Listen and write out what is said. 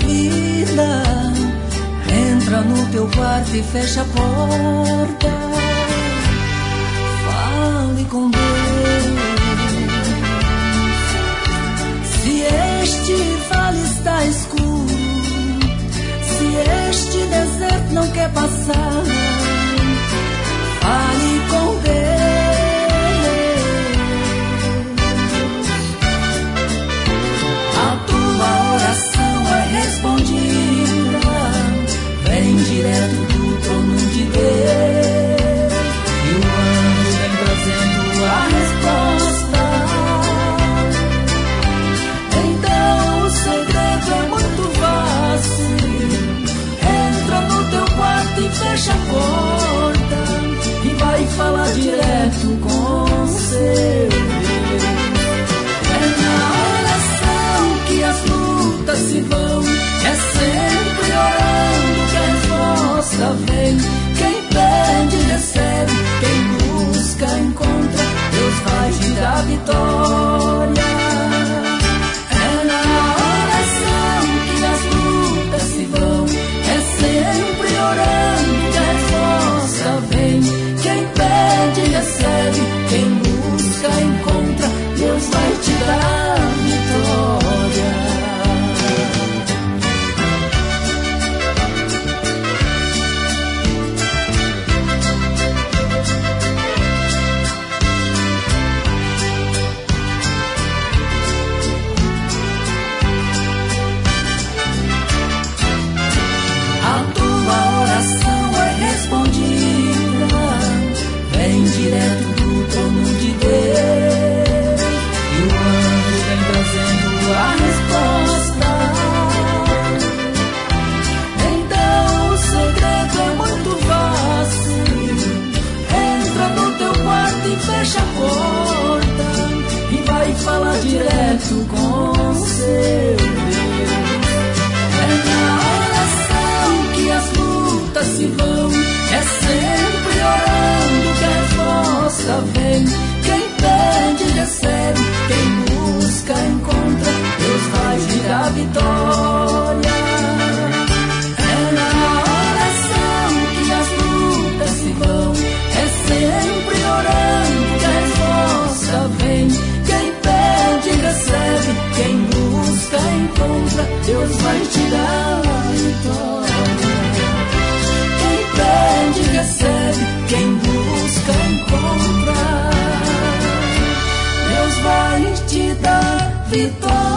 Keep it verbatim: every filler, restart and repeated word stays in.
vida. Entra no teu quarto e fecha a porta. Fale com Deus. Se este vale está escuro, se este deserto não quer passar, fale com Deus. A tua oração é respondida, vem direto do trono de Deus, e o anjo vem trazendo a resposta. Então o segredo é muito vasto. Entra no teu quarto e fecha a porta, e vai falar direto com seu Deus. É na oração que as lutas se vão, é sempre orando que a resposta vem. Quem pede recebe, quem busca encontra, Deus vai te dar vitória. É na oração que as lutas se vão, é sempre orando que a resposta vem. Quem pede recebe, quem busca encontra, Deus vai te dar vitória. Direto do trono de Deus, e o anjo vem trazendo a resposta. Então o segredo é muito vasto. Entra no teu quarto e fecha a porta, e vai falar direto com seu Deus. É na oração que as lutas se vão, é sempre orando que a resposta vem. Quem pede recebe, quem busca encontra, Deus vai te dar vitória. É na oração que as lutas se vão, é sempre orando que a resposta vem. Quem pede recebe, quem busca encontra, Deus vai te dar vitória. Quem pede recebe, quem busca encontra, Deus vai te dar vitória.